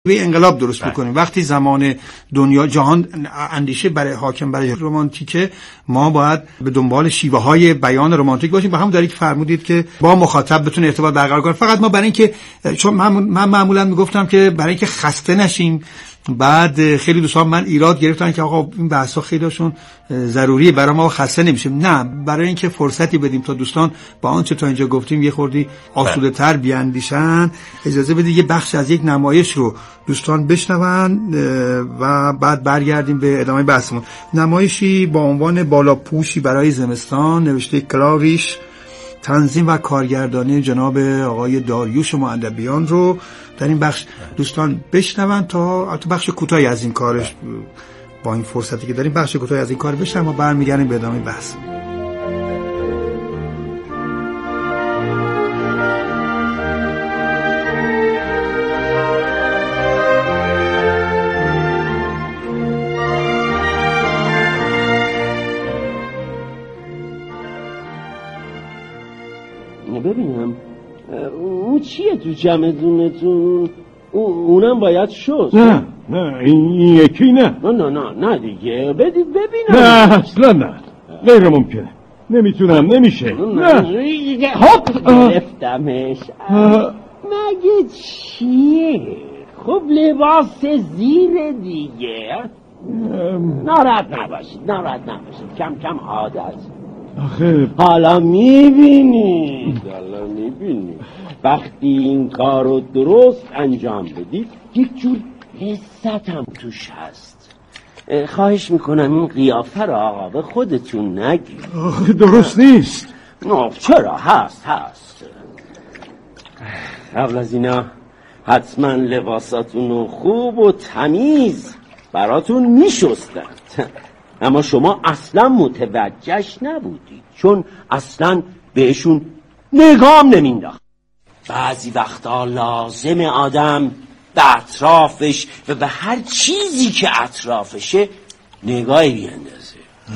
انقلاب درست بکنیم. وقتی زمان دنیا جهان اندیشه برای حاکم برای رمانتیکه، ما باید به دنبال شیوه های بیان رمانتیک باشیم. به همون دلیل که فرمودید که با مخاطب بتونه ارتباط برقرار کنه. فقط ما برای اینکه چون من معمولا میگفتم که برای اینکه خسته نشیم، بعد خیلی دوستان من ایراد گرفتن که آقا این بحثا خیلیشون ضروریه برای ما، خسته نمیشیم. نه، برای اینکه فرصتی بدیم تا دوستان با آنچه تا اینجا گفتیم یه خوردی آسوده‌تر بیاندیشن، اجازه بدید یه بخش از یک نمایش رو دوستان بشنون و بعد برگردیم به ادامه بحثمون. نمایشی با عنوان بالاپوشی برای زمستان، نوشته کلاریش، تنظیم و کارگردانی جناب آقای داریوش مؤدبیان رو در این بخش دوستان بشنون تا بخش کوتاهی از این کارش، با این فرصتی که داریم بخش کوتاهی از این کار بشنون و برمیگردیم به ادامه بحث. ببینم اون چیه تو چمدونتون؟ اونم باید شست. نه این یکی نه دیگه بدید ببینم. نه اصلا نه، غیر ممکنه، نمیتونم، نمیشه. نه هاپ گرفتمش. مگه چیه؟ خب لباس زیر دیگه. ناراحت نباشید کم کم عادت. آخه حالا میبینید وقتی این کارو درست انجام بدید یک جور لذت هم توش هست. خواهش میکنم این قیافه رو آقا به خودتون نگید. درست نیست. چرا؟ هست. قبل از اینا حتما لباساتونو خوب و تمیز براتون میشستن، اما شما اصلا متوجهش نبودید چون اصلا بهشون نگام نمینداخت. بعضی وقتا لازم آدم به اطرافش و به هر چیزی که اطرافشه نگاهی بیندازه.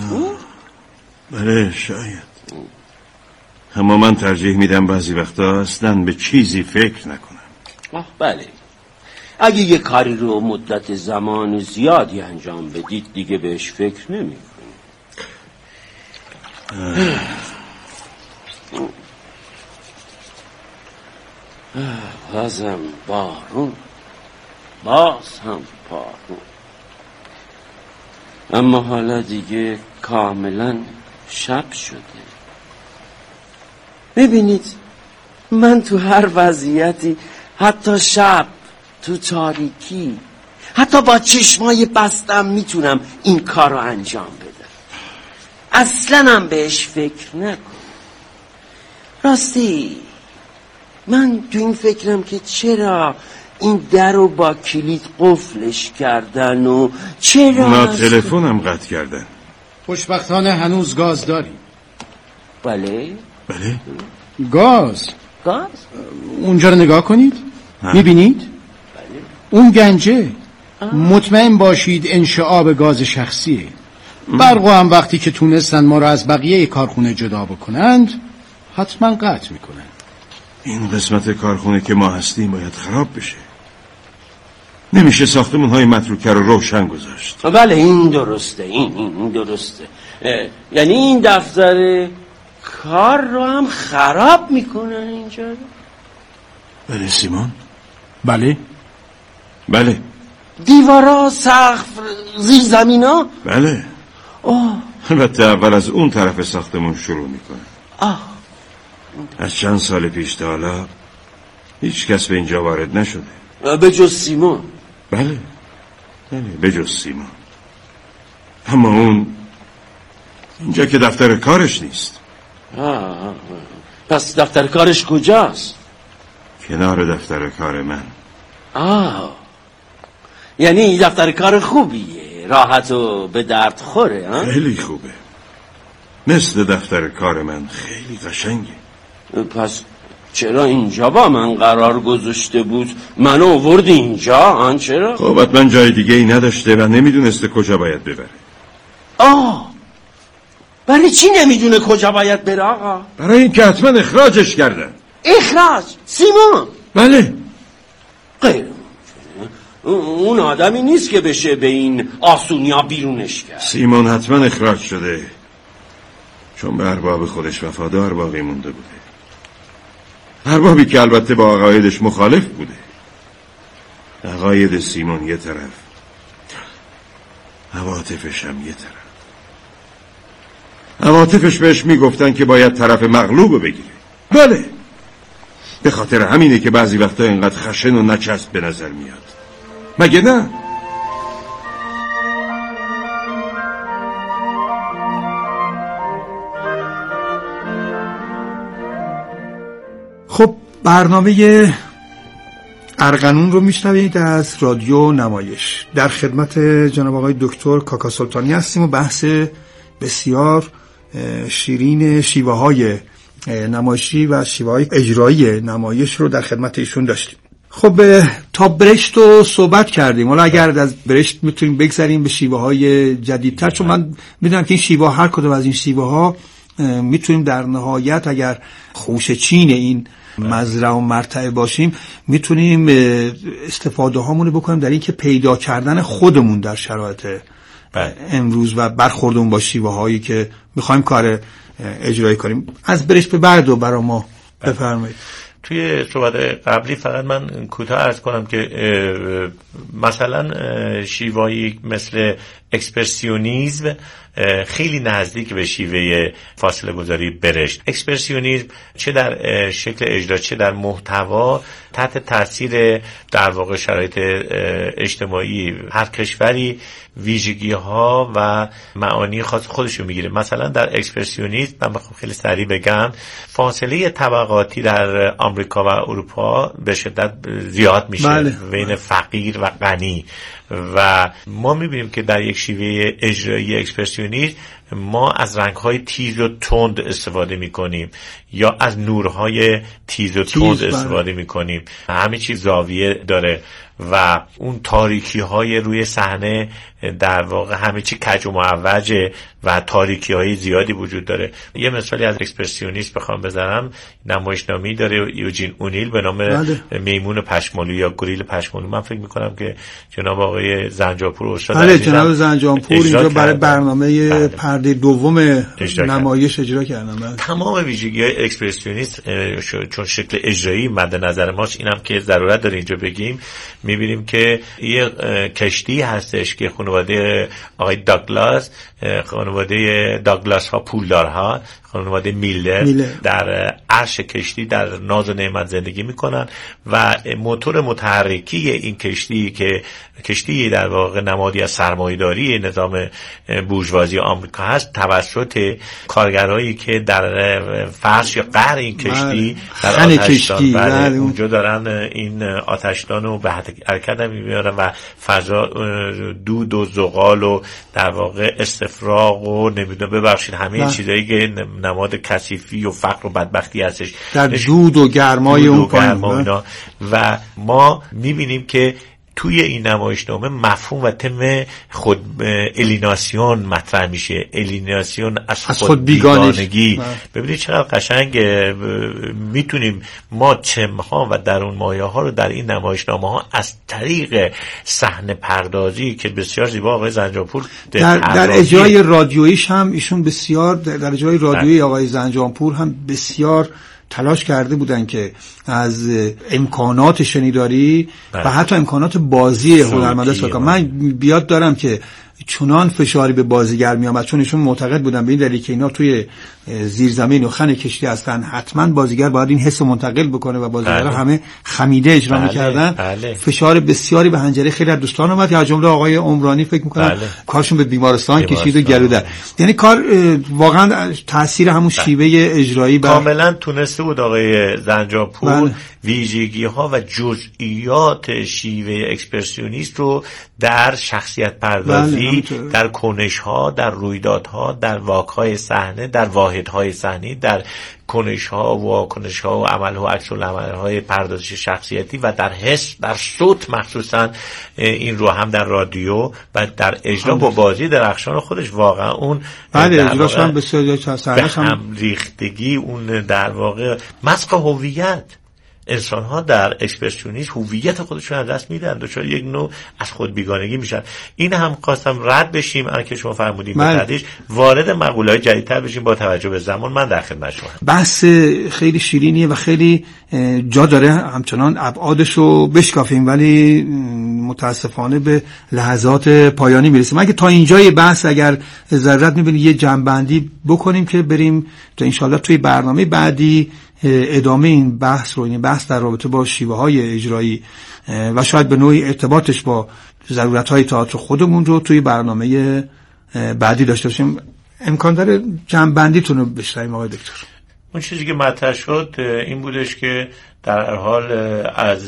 بله شاید، اما من ترجیح میدم بعضی وقتا اصلا به چیزی فکر نکنم. بله، اگه یه کاری رو مدت زمان زیادی انجام بدید دیگه بهش فکر نمی کنید. بازم بارون، باز هم بارون، اما حالا دیگه کاملا شب شده. ببینید من تو هر وضعیتی، حتی شب، تو تاریکی، حتی با چشمای بستم میتونم این کار رو انجام بدم. اصلا هم بهش فکر نکن. راستی من تو این فکرم که چرا این در رو با کلید قفلش کردن و چرا ما تلفنم قطع کردن. خوشبختانه هنوز گاز داریم. بله گاز اونجا رو نگاه کنید. میبینید؟ اون گنجه مطمئن باشید انشعاب گاز شخصیه. برقو هم وقتی که تونستن ما رو از بقیه کارخونه جدا بکنند حتما قطع میکنن. این قسمت کارخونه که ما هستیم باید خراب بشه. نمیشه ساختمون های متروکه رو روشن گذاشت. بله این درسته، این درسته. یعنی این دفتر کار رو هم خراب میکنن اینجا. بله سیمون. بله دیوارا، سقف، زیر زمینا. بله. البته اول از اون طرف ساختمون شروع میکنه. از چند سال پیش تا حالا هیچ کس به اینجا وارد نشده به جز سیمون. بله به جز سیمون. اما اون اینجا که دفتر کارش نیست. پس دفتر کارش کجاست؟ کنار دفتر کار من. یعنی دفتر کار خوبیه، راحت و به درد خوره. خیلی خوبه، مثل دفتر کار من خیلی قشنگه. پس چرا اینجا با من قرار گذاشته بود؟ منو آورد اینجا؟ چرا؟ خب حتما جای دیگه ای نداشته و نمیدونسته کجا باید ببره. برای چی نمیدونه کجا باید بره آقا؟ برای این که حتما اخراجش کردن. اخراج؟ سیمون؟ بله. غیر ممکنه. اون آدمی نیست که بشه به این آسونیا بیرونش کرد. سیمون حتما اخراج شده، چون به ارباب خودش وفادار باقی مونده بوده، اربابی که البته با عقایدش مخالف بوده. عقاید سیمون یه طرف، عواطفش هم یه طرف. عواطفش بهش میگفتن که باید طرف مغلوبو بگیره. بله، به خاطر همینه که بعضی وقتا اینقدر خشن و نچسب به نظر میاد، مگه نه؟ خب برنامه ارغنون رو میشنوید از رادیو نمایش. در خدمت جناب آقای دکتر کاکا سلطانی هستیم و بحث بسیار شیرین شیوه های نمایشی و شیوه های اجرایی نمایش رو در خدمت ایشون داشتیم. خب تا برشت رو صحبت کردیم، حالا اگر از برشت میتونیم بگذاریم به شیوه های جدیدتر، چون من میدونم که این شیوه، هر کدوم از این شیوه ها میتونیم در نهایت اگر خوشه چین این مزرعه و مرتع باشیم، میتونیم استفاده هامون رو بکنیم در این که پیدا کردن خودمون در شرایط امروز و برخوردمون با شیوه هایی که میخوایم کار اجرایی کنیم. از برشت به بعد رو برای ما بفرمایید. توی صحبت قبلی فقط من کوتاه عرض کنم که مثلا شیوهایی مثل اکسپرسیونیزم خیلی نزدیک به شیوه فاصله گذاری برشت. اکسپرسیونیزم چه در شکل اجرا چه در محتوا تحت تاثیر در واقع شرایط اجتماعی هر کشوری ویژگی ها و معانی خاص خودشو میگیره. مثلا در اکسپرسیونیسم من بخوام خیلی سریع بگم، فاصله طبقاتی در آمریکا و اروپا به شدت زیاد میشه بین فقیر و غنی و ما میبینیم که در یک شیوه اجرایی اکسپرسیونیسم ما از رنگ‌های تیز و تند استفاده می‌کنیم یا از نورهای تیز و تند استفاده می‌کنیم. همه چیز زاویه داره و اون تاریکی‌های روی صحنه در واقع همه چی کج و معوجه و تاریکی‌های زیادی وجود داره. یه مثالی از اکسپرسیونیسم بخوام بزنم، نمایشنامه‌ای داره یوجین اونیل به نام میمون پشمالو یا گوریل پشمالو. من فکر می‌کنم که جناب آقای زنجانپور استاد جناب زنجانپور اینجا برای برنامه پرده دوم نمایش اجرا کردن. تمام ویژگی‌های اکسپرسیونیسم چون شکل اجرایی مد نظر ماست، اینم که ضرورت داره اینجا بگیم. می‌بینیم که یه کشتی هستش که خانواده آقای داگلاس، خانواده داگلاس ها پولدارها، خانواده میلر در عرش کشتی در ناز و نعمت زندگی میکنن و موتور متحرکی این کشتی که کشتی در واقع نمادی از سرمایه‌داری نظام بورژوازی آمریکا هست، توسط کارگرایی که در فرش یا قعر این کشتی در آتشدان اونجا دارن این آتشدان رو به حرکت میبرن و فضا دود و زغال و در واقع استفراغ و نمیدونم ببخشید همه چیزایی که نماد کثیفی و فقر و بدبختی هستش در دود و گرمای اون پایین و ما میبینیم که توی این نمایشنامه مفهوم و تم خود الیناسیون مطرح میشه. الیناسیون از خود بیگانگی. ببینید چقدر قشنگ میتونیم ما چمها و درون مایه ها رو در این نمایشنامه ها از طریق صحنه پردازی که بسیار زیبا آقای زنجانپور در اجرای رادیویش هم ایشون بسیار در اجرای رادیویی آقای زنجانپور هم بسیار تلاش کرده بودن که از امکانات شنیداری و حتی امکانات بازی هنرمندا استفاده کنن. من بیاد دارم که چنان فشاری به بازیگر می آمد، چون ایشون معتقد بودن به این دلیل که اینا توی زیرزمین و خن کشتی هستن، حتما بازیگر باید این حس منتقل بکنه و بازیگرها همه خمیده اجرا می‌کردن. فشار بسیاری به حنجره خیلی از دوستان اومد، از جمله آقای عمرانی فکر می‌کنم کارشون به بیمارستان کشید و گلوده. یعنی کار واقعا تاثیر همون شیوه اجرایی کاملا تونسته بود آقای زنجانپور ویژگی‌ها و جزئیات شیوه اکسپرسیونیست رو در شخصیت پردازی، در کنش‌ها، در رویدادها، در واقع‌های صحنه، در واحدهای صحنی، در کنش‌ها و واکنش‌ها و عمل و عکس العمل‌های پردازش شخصیتی و در حس، در صوت مخصوصا این رو هم در رادیو و در اجرا با بازی درخشان خودش واقعا اون اجراش هم بسیار هم ریختگی، اون در واقع مسخ هویت انسان‌ها در اکسپرسیونیسم هویت خودشون از دست میدن، دچار یک نوع از خود بیگانگی میشن. این هم خواستم رد بشیم، الان که شما فرمودید بعدش وارد مقوله‌های جدیدتر بشیم با توجه به زمان. من در خدمت شما. بحث خیلی شیرینیه و خیلی جا داره همچنان ابعادشو بشکافیم، ولی متاسفانه به لحظات پایانی میرسیم. اگه تا اینجای بحث اگر ضرورت می‌بینید یه جمع‌بندی بکنیم که بریم تا انشالله توی برنامه بعدی ادامه این بحث رو، این بحث در رابطه با شیوه‌های اجرایی و شاید به نوعی ارتباطش با ضرورت‌های تئاتر خودمون رو توی برنامه بعدی داشته باشیم. امکان داره جمع‌بندیتون رو بشنویم آقای دکتر؟ اون چیزی که مطرح شد این بودش که در هر حال از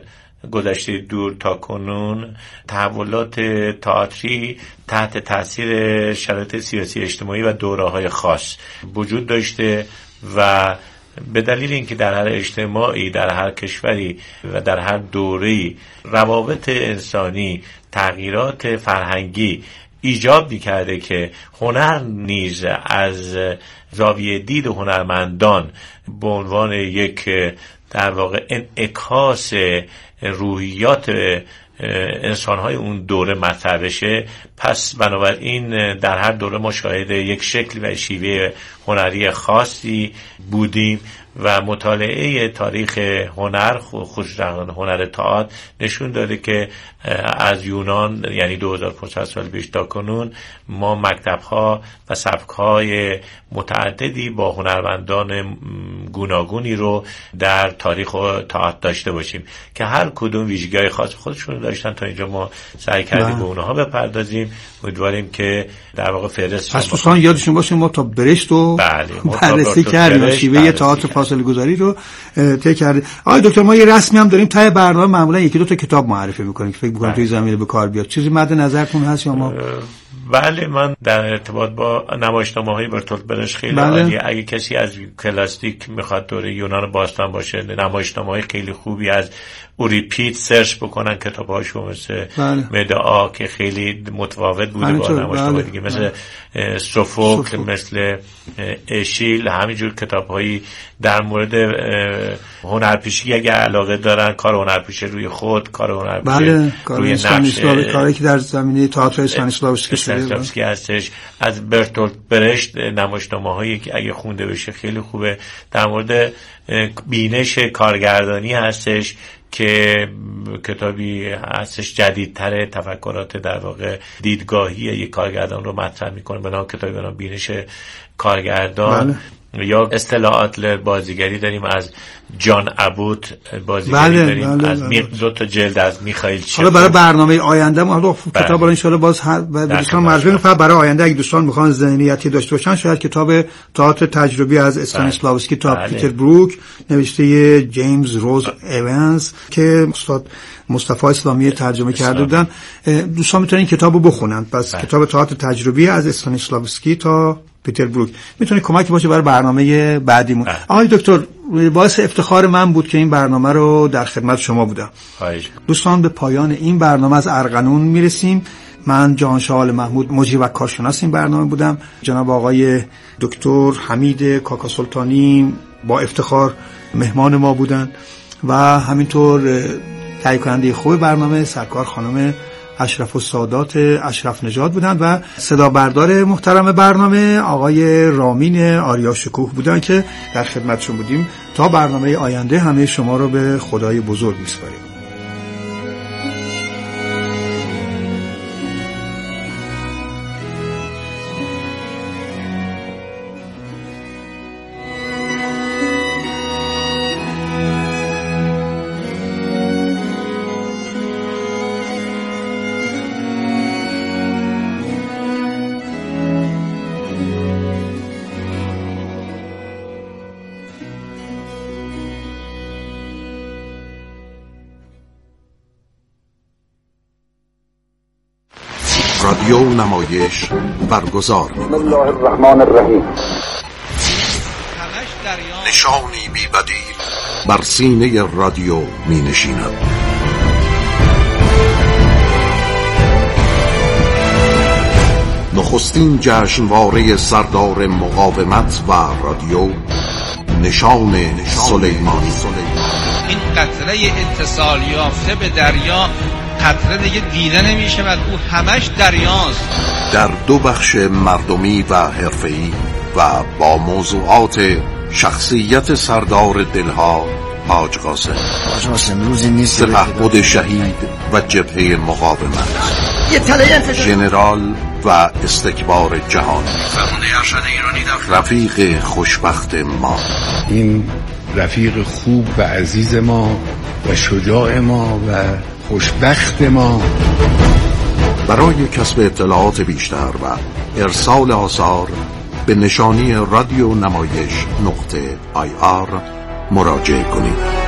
گذشته دور تا کنون تحولات تئاتری تحت تاثیر شرایط سیاسی اجتماعی و دوره‌های خاص وجود داشته و به دلیل اینکه در هر اجتماعی، در هر کشوری و در هر دوره‌ای روابط انسانی، تغییرات فرهنگی ایجاب می‌کرده که هنر نیز از زاویه دید هنرمندان به عنوان یک در واقع انعکاس روحیات انسان‌های اون دوره مطرح بشه. پس بنابراین در هر دوره ما شاهد یک شکل و شیوه هنری خاصی بودیم و مطالعه تاریخ هنر، خصوصا هنر تئاتر، نشون داده که از یونان، یعنی 2500 سال پیش تا کنون، ما مکتب‌ها و سبک‌های متعددی با هنرمندان گوناگونی رو در تاریخ تئاتر داشته باشیم که هر کدوم ویژگی‌های خاص خودشون رو داشتن. تا اینجا ما سعی کردیم به اونها بپردازیم. امیدواریم که در واقع فهرست پس دوستان یادشون باشه ما تا برشت رو بررسی کردیم، شیوه تئاتر فاصله گذاری رو طی کردیم. آقای دکتر ما یه رسمی هم داریم ته برنامه، معمولا یکی دو تا کتاب معرفی می‌کنیم که فکر می‌کنم توی زمینه به کار بیاد. چیزی مد نظرتون هست یا ما؟ بله، من در ارتباط با نمایشنامه‌های برتولت برشت خیلی عالیه. اگه کسی از کلاسیک میخواد دوره یونان باستان باشه، نمایشنامه‌های خیلی خوبی از اوریپید سرچ بکنن، کتاب‌هاشو مثل مدعا که خیلی متفاوت بوده با نمایشنامه دیگه، مثل سوفوکل، مثل اشیل، همینجور کتاب‌هایی در مورد هنرپیشی اگه علاقه دارن، کار هنرپیشه روی خود، کار هنرپیشه روی نقش، کاری که در زمینه تئاتر استانیسلاوسکی هستش. از برتولت برشت نمایشنامه‌هایی که اگه خونده بشه خیلی خوبه. در مورد بینش کارگردانی هستش که کتابی هستش جدیدتره، تفکرات در واقع دیدگاهی یک کارگردان رو مطرح میکنه به نام کتابی به نام بینش کارگردان. یا اصطلاحات بازیگری داریم از جان ابوت، بازیگری داریم از دو تا جلد از میخائیل چخوف. حالا برای برنامه آینده ما حالا کتاب رو ان شاءالله باز دوستان مرجع فقط برای آینده اگه دوستان میخوان ذهنیتی داشته باشن، شاید کتاب تئاتر تجربی از استانیسلاوسکی تا پیتر بروک نوشته جیمز روز ایونز که استاد مصطفی اسلامی ترجمه کرده بودن، دوستان میتونن کتابو بخونن. پس کتاب تئاتر تجربی از استانیسلاوسکی تا پیتر بروک میتونه کمک باشه برای برنامه بعدیمون. آقای دکتر، باعث افتخار من بود که این برنامه رو در خدمت شما بودم. دوستان به پایان این برنامه از ارغنون میرسیم. من جهانشاه آل محمود مجری و کارشناس این برنامه بودم. جناب آقای دکتر حمید کاکا سلطانی با افتخار مهمان ما بودند و همینطور تهیه کننده خوب برنامه سرکار خانم اشرف السادات اشرف نژاد بودند و صدا بردار محترم برنامه آقای رامین آریا شکوه بودند که در خدمتشون بودیم. تا برنامه آینده همه شما رو به خدای بزرگ میسپاریم. رادیو نمایش برگزار بسم الله الرحمن الرحیم. نشانی بی بدیل بر سینه رادیو می نشیند. نخستین جشنواره سردار مقاومت و رادیو، نشان سلیمانی. این قطره اتصال یافته به دریا قطره دیگه دیده نمیشه و او همش دریاست. در دو بخش مردمی و حرفه‌ای و با موضوعات شخصیت سردار دلها حاج قاسم روزی نیست سپهبد شهید و جبهه مقاومت، ژنرال و استکبار جهانی، رفیق خوشبخت ما، این رفیق خوب و عزیز ما و شجاع ما و خوشبخت ما. برای کسب اطلاعات بیشتر و ارسال آثار به نشانی رادیو نمایش .ir مراجعه کنید.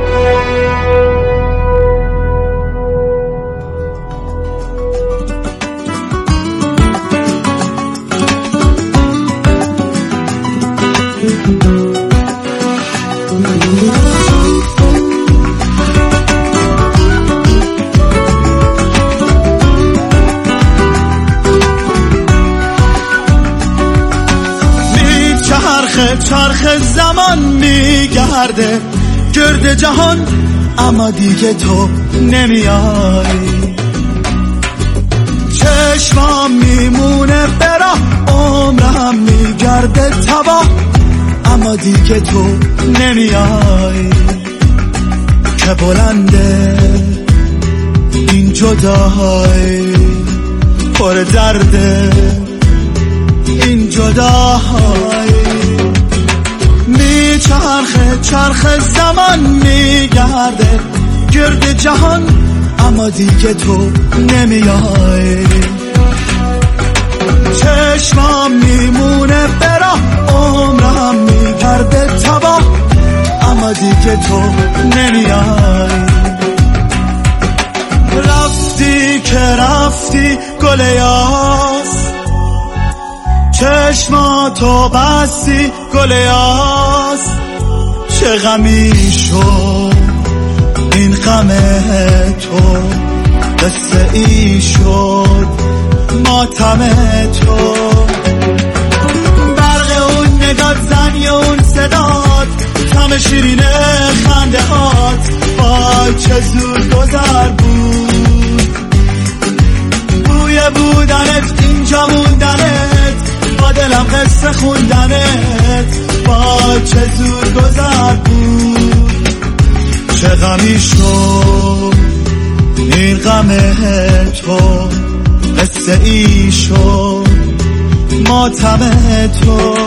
چرخ زمان میگرده گرد جهان، اما دیگه تو نمیای. چشمام میمونه برا، عمرم میگرده تباه، اما دیگه تو نمیای. که بلنده این جدای، پر درده این جدای. چرخ زمان میگرده گرد جهان، اما دیگه تو نمیای. چشمام میمونه برا، عمرم میگرده تباه، اما دیگه تو نمیای. رفتی که رفتی گل یاس، چشماتو بستی گل یاس. چه غمی شد این غم تو، قصه ای شد ماتم تو. برق اون نگات، زنی اون صدات، کم شیرینه خنده هات، وای چه زود گذر بود. بوی بودنت، اینجا موندنت، با دلم قصه خوندنت، وای چه زود گذر بود. چه غمی شد این غم تو، قصه ای شد ماتم تو.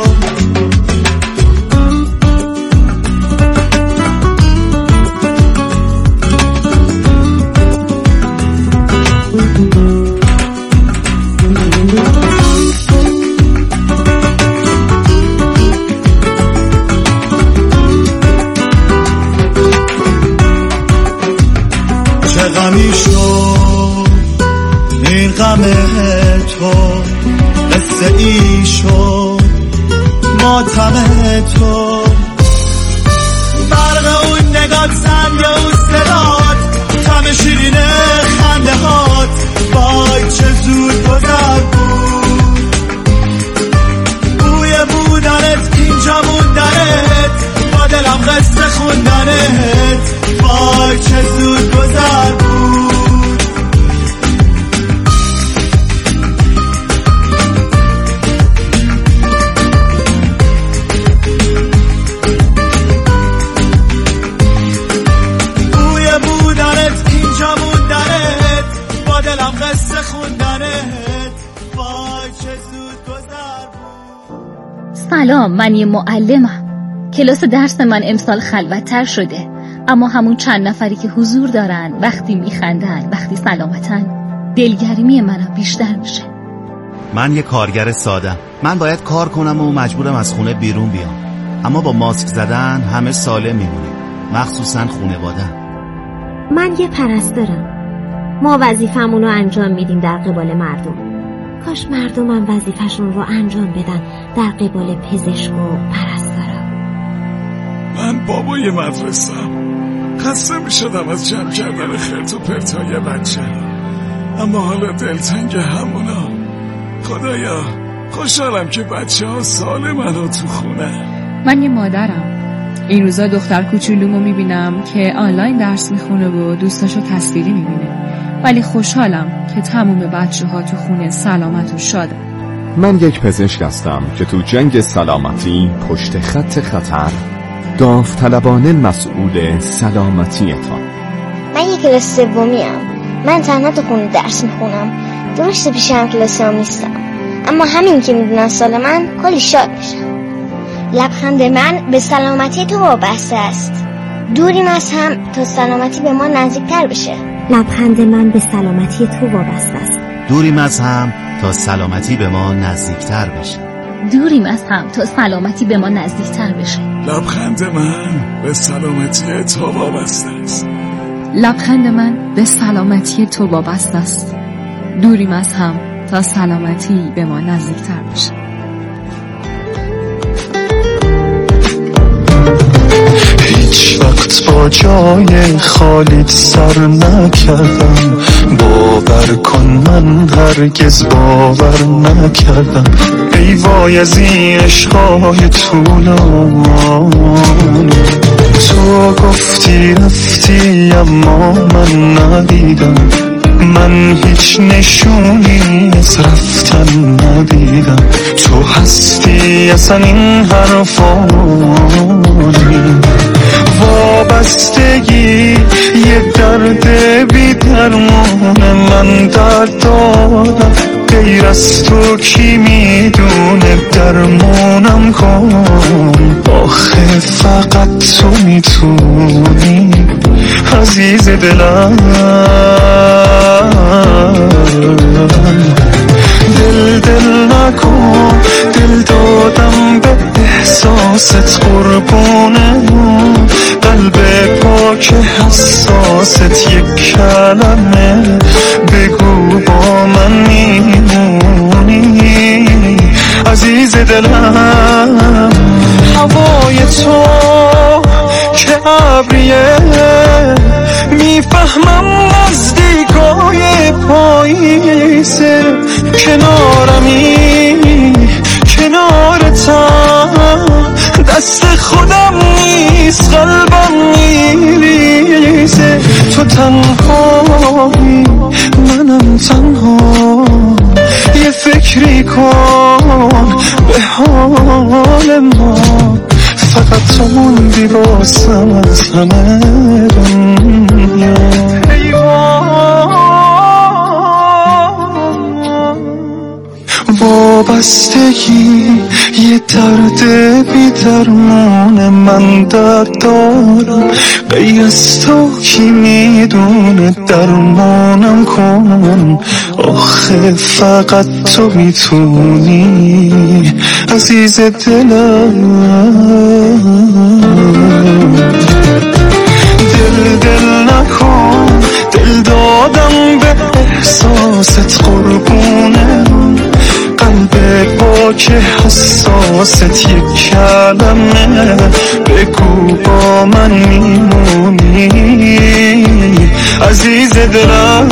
غمی شد این غم تو، قصه ای شد ماتم تو. برق اون نگات، زنگ اون صدات، کم شیرینه خنده هات، وای چه زود گذر بود. بوی بودنت، اینجا موندنت، با دلم قصه خوندنت، وای چه زود گذر بود. بوی بودنت، اینجا موندنت، با دلم قصه خوندنت، وای چه زود گذر بود. سلام، من یه معلمم. کلاس درس من امسال خلوت‌تر شده، اما همون چند نفری که حضور دارن، وقتی میخندن، وقتی سلامتن، دلگرمی منم بیشتر میشه. من یه کارگر سادم. من باید کار کنم و مجبورم از خونه بیرون بیام، اما با ماسک زدن همه سالم میمونیم، مخصوصا خانواده‌ام. من یه پرستارم. ما وظیفمون رو انجام میدیم در قبال مردم. کاش مردمم وظیفشون رو انجام بدن در قبال پزشک و پرستارا. من بابای مدرسه‌ام. خسته میشدم از جمع کردن خرت و پرتای بچه، اما حالا دلتنگ همونا. خدایا خوشحالم که بچه ها سالمن و تو خونه. من یه مادرم. این روزا دختر کوچولومو میبینم که آنلاین درس میخونه و دوستاشو تصویری میبینه، ولی خوشحالم که تموم بچه‌ها تو خونه سلامت و شادن. من یک پزشک هستم که تو جنگ سلامتی پشت خط خطر داوطلبانه مسئول سلامتیتان. من یک کلاس سومیم. من تنها تو خونه درس میخونم. درسته پیشم کلاسام نیستم، اما همین که میدونن سال من کلی شاد میشم. لبخند من به سلامتی تو وابسته است. دوریم از هم تا سلامتی به ما نزدیکتر بشه. لبخند من به سلامتی تو وابسته است. دوریم از هم تا سلامتی به ما نزدیکتر بشه. دوریم از هم تا سلامتی به ما نزدیکتر بشه. لبخند من به سلامتی تو وابسته است. لبخند من به سلامتی تو وابسته است. دوریم از هم تا سلامتی به ما نزدیکتر بشه. هیچ وقت با جای خالیت سر نکردم، باور کن من هرگز باور نکردم. ای وای از این عشقای طولانی، تو گفتی رفتی اما من ندیدم. من هیچ نشونی از رفتن ندیدم. تو هستی اصلا این حرفانی. وابستگی یه درد بی درمان، من درد دارم غیر از تو کی میدونه درمانم کن. آخه فقط تو میتونی عزیز دلم. دل نکن، دل دادم به احساست قربونه. قلب پاک حساست یک کلمه بگو با من میمونی عزیز دلم. هوای تو که ابریه میفهمم نزدیکای پاییزه. کنارمی کنارتم، دست خودم نیست قلبم میریزه. تو تنهایی منم تنها، یه فکری کن به حال ما. فقط تو موندی واسم از همه دنیا. وابستگی یه درد بی درمان، من درد دارم غیر از تو کی میدونه درمانم کن. آخه فقط تو میتونی عزیز دلم. دل نکن، دل دادم به احساست قربونه. قلب پاک حساست یک کلمه بگو با من میمونی عزیز دلم.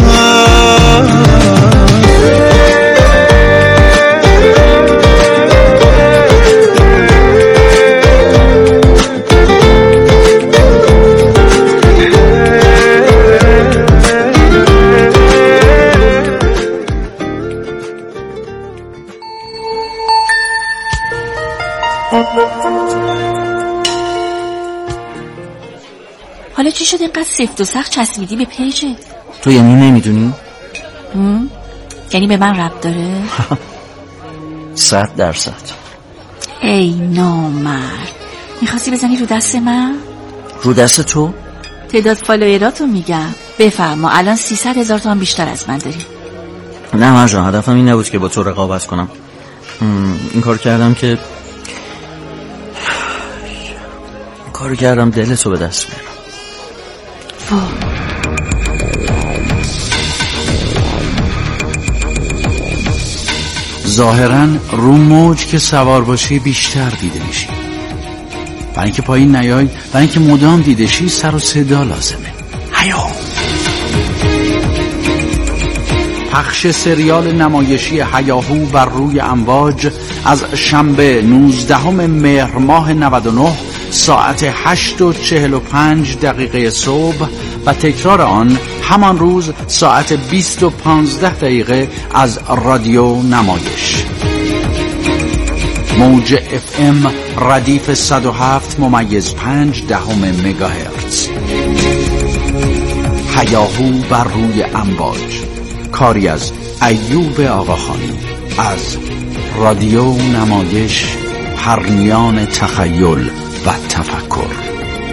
حالا چی شد اینقدر سفت و سخت چسبیدی به پیجت؟ تو یعنی نمیدونی؟ یعنی به من ربط داره؟ 100%. ای نامرد، میخواستی بزنی رو دست من؟ رو دست تو؟ تعداد فالووراتو میگم. بفرما الان 300,000 تومان بیشتر از من داری. نه مرجان، هدفم این نبود که با تو رقابت کنم. این کار کردم دلتو به دست بیارم. ظاهرا رو موج که سوار باشی بیشتر دیده میشی، برای اینکه پایین نیای، برای اینکه مدام دیده شی سر و صدا لازمه. پخش سریال نمایشی هیاهو بر روی امواج از شنبه 19 مهر ماه 99 ساعت 8:45 صبح و تکرار آن همان روز ساعت 20:15 از رادیو نمایش. موج FM ردیف 107.5 مگاهرتز. هیاهو بر روی امواج، کاری از ایوب آقاخانی، از رادیو نمایش پرنیان تخیل و تفکر.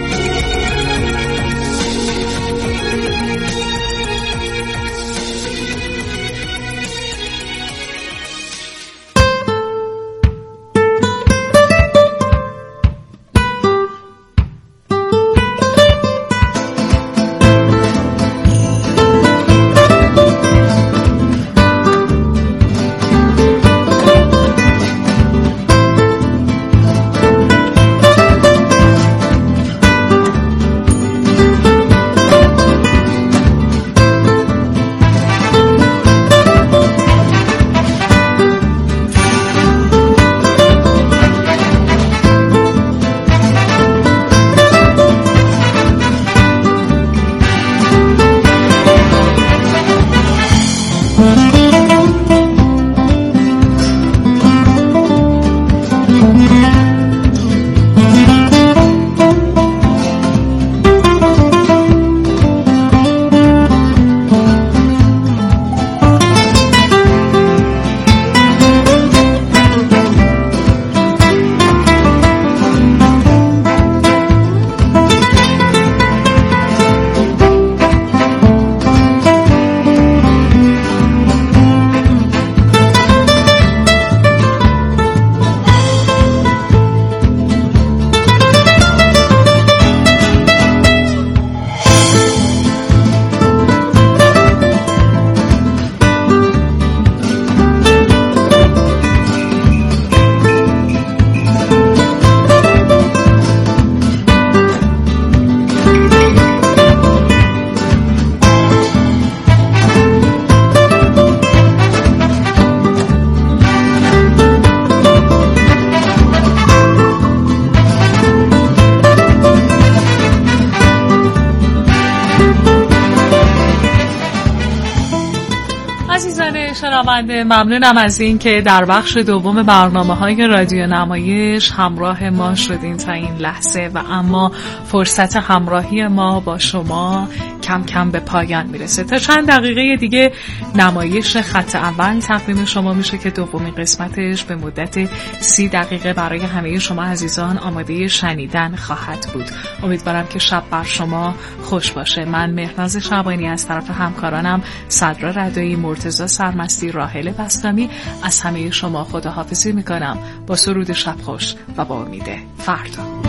ممنونم از این که در بخش دوم برنامه‌های رادیو نمایش همراه ما شدین تا این لحظه و اما فرصت همراهی ما با شما کم کم به پایان میرسه. تا چند دقیقه دیگه نمایش خط اول تقدیم شما میشه که دومین قسمتش به مدت 30 دقیقه برای همه شما عزیزان آماده شنیدن خواهد بود. امیدوارم که شب بر شما خوش باشه. من مهناز شعبانی از طرف همکارانم صدرا ردایی، مرتضی سرمستی، راحل بسلامی از همه شما خداحافظی میکنم با سرود شب خوش و با امید فردا.